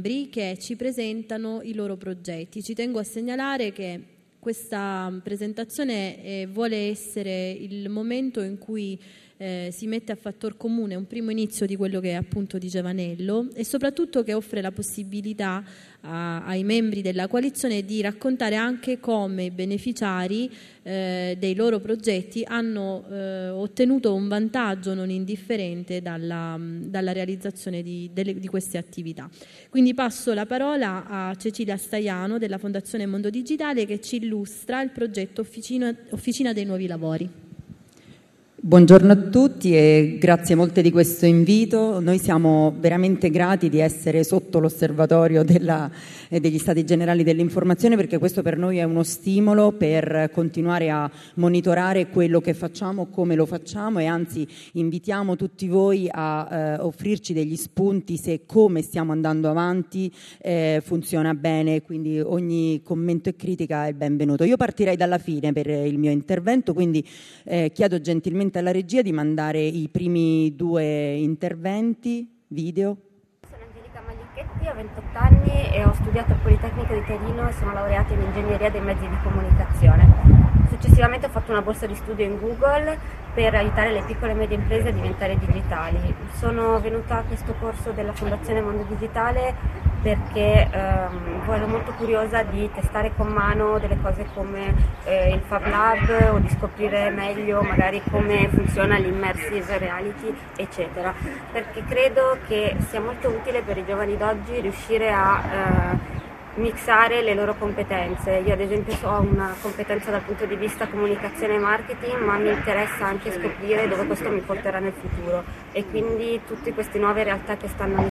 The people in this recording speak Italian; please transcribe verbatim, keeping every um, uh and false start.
membri che ci presentano i loro progetti. Ci tengo a segnalare che questa presentazione eh, vuole essere il momento in cui eh, si mette a fattor comune un primo inizio di quello che appunto diceva Nello, e soprattutto che offre la possibilità a, ai membri della coalizione di raccontare anche come i beneficiari eh, dei loro progetti hanno eh, ottenuto un vantaggio non indifferente dalla, dalla realizzazione di, delle, di queste attività. Quindi passo la parola a Cecilia Staiano della Fondazione Mondo Digitale, che ci illustra il progetto Officina, Officina dei Nuovi Lavori. Buongiorno a tutti e grazie molte di questo invito. Noi siamo veramente grati di essere sotto l'osservatorio della, eh, degli Stati Generali dell'Informazione, perché questo per noi è uno stimolo per continuare a monitorare quello che facciamo, come lo facciamo, e anzi invitiamo tutti voi a eh, offrirci degli spunti se come stiamo andando avanti eh, funziona bene, quindi ogni commento e critica è benvenuto. Io partirei dalla fine per il mio intervento, quindi eh, chiedo gentilmente alla regia di mandare i primi due interventi video. Sono Angelica Maglichetti, ho ventotto anni e ho studiato al Politecnico di Torino e sono laureata in ingegneria dei mezzi di comunicazione. Successivamente ho fatto una borsa di studio in Google per aiutare le piccole e medie imprese a diventare digitali. Sono venuta a questo corso della Fondazione Mondo Digitale perché ehm, ero molto curiosa di testare con mano delle cose come eh, il Fab Lab, o di scoprire meglio magari come funziona l'immersive reality, eccetera, perché credo che sia molto utile per i giovani d'oggi riuscire a eh, mixare le loro competenze. Io ad esempio ho una competenza dal punto di vista comunicazione e marketing, ma mi interessa anche scoprire dove questo mi porterà nel futuro, e quindi tutte queste nuove realtà che stanno